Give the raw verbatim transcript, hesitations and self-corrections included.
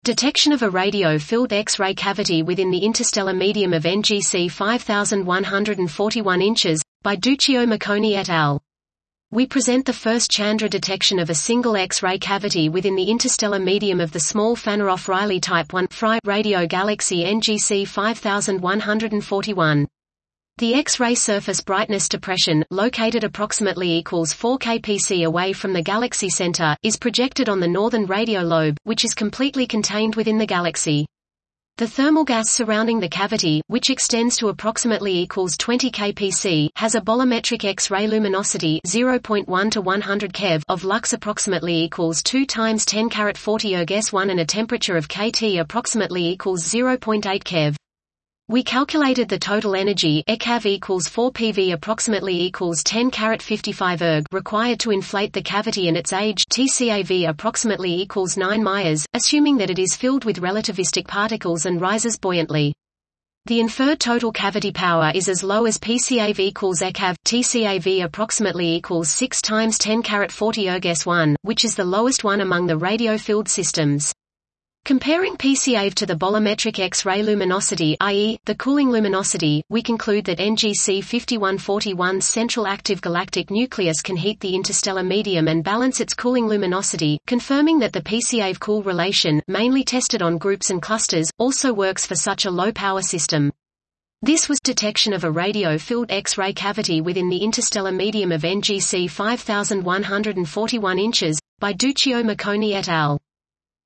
Detection of a radio-filled X-ray cavity within the interstellar medium of N G C five thousand one hundred forty-one inches, by Duccio Macconi et al. We present the first Chandra detection of a single X-ray cavity within the interstellar medium of the small Fanaroff-Riley Type one F R I radio galaxy N G C five thousand one hundred forty-one. The X-ray surface brightness depression, located approximately equals four K P C away from the galaxy center, is projected on the northern radio lobe, which is completely contained within the galaxy. The thermal gas surrounding the cavity, which extends to approximately equals twenty K P C, has a bolometric X-ray luminosity zero point one to one hundred keV of lux approximately equals two times ten carat forty erg S one and a temperature of K T approximately equals zero point eight keV. We calculated the total energy E C A V equals four P V approximately equals ten carat fifty-five erg required to inflate the cavity, and its age T C A V approximately equals nine Myers, assuming that it is filled with relativistic particles and rises buoyantly. The inferred total cavity power is as low as P C A V equals E C A V, T C A V approximately equals six times ten carat forty erg S one, which is the lowest one among the radio-filled systems. Comparing P C A V to the bolometric X-ray luminosity, that is, the cooling luminosity, we conclude that N G C fifty-one forty-one's central active galactic nucleus can heat the interstellar medium and balance its cooling luminosity, confirming that the P C A V-cool relation, mainly tested on groups and clusters, also works for such a low-power system. This was detection of a radio-filled X-ray cavity within the interstellar medium of N G C five thousand one hundred forty-one inches, by Duccio Macconi et al.